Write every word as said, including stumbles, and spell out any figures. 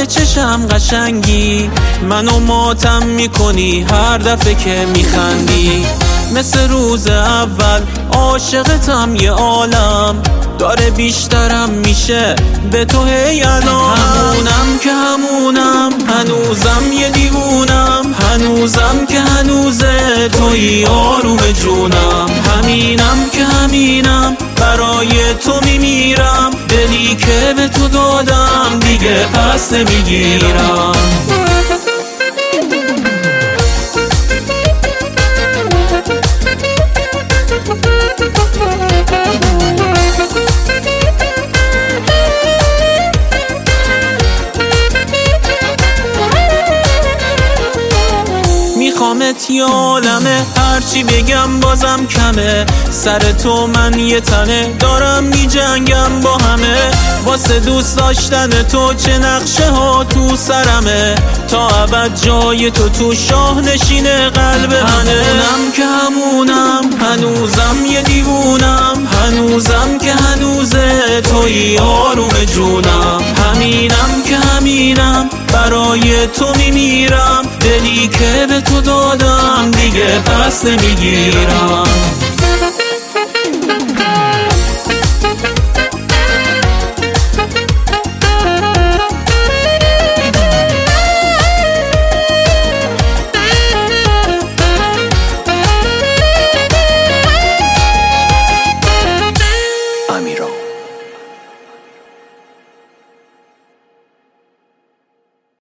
به چشم قشنگی، منو ماتم میکنی هر دفعه که میخندی. مثل روز اول عاشقتم، یه عالم داره بیشترم میشه به تو هی الان. همونم که همونم، هنوزم یه دیوونم، هنوزم که هنوزه توی آروم جونم. همینم که همینم، برای تو میمیرم، دلی که به تو دادم دیگه پس نمیگیرم. میخوامت یه عالمه، هرچی بگم بازم کمه. سر تو من یه تنه دارم میجنگم با همه. واسه دوست داشتن تو چه نقشه ها تو سرمه، تا ابد جای تو تو شاه نشینه قلب منه. همونم که همونم، هنوزم یه دیوونم، هنوزم که هنوزه توی آروم جونم. همینم که همینم، برای تو میمیرم، دلی که به تو دادم دیگه پس نمیگیرم.